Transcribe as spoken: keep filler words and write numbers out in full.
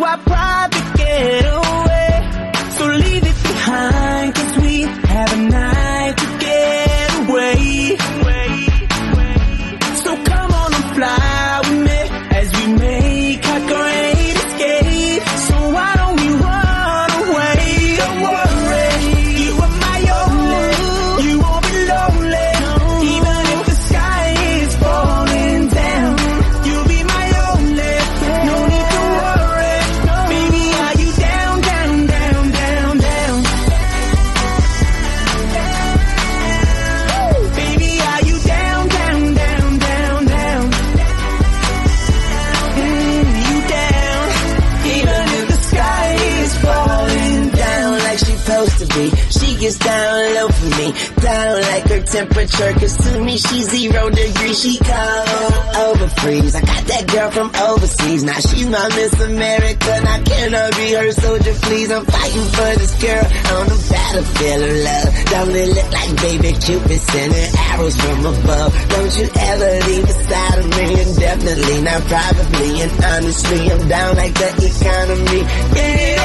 our private getaway. So leave it behind, cause we have a night to get away. So come on and fly with me as we make our great escape. So why don't we run away? Don't worry, you are my only. You won't be lonely, even if the sky is falling down. You'll be my only, no need to worry. Baby, are you down, down, down, down, down? Baby, are you down, down, down, down, down? Mm, you down, even if the sky is falling down like she's supposed to be. She gets down low for me, down like her temperature, cause to me she's zero degrees. She cold over freeze. I got that girl from overseas, now she's my Miss America. Now can I be her soldier, please? I'm fighting for this girl on the battlefield of love. Don't it look like baby Cupid sending arrows from above? Don't you ever leave the side of me, indefinitely, not privately. And honestly, I'm down like the economy. Yeah.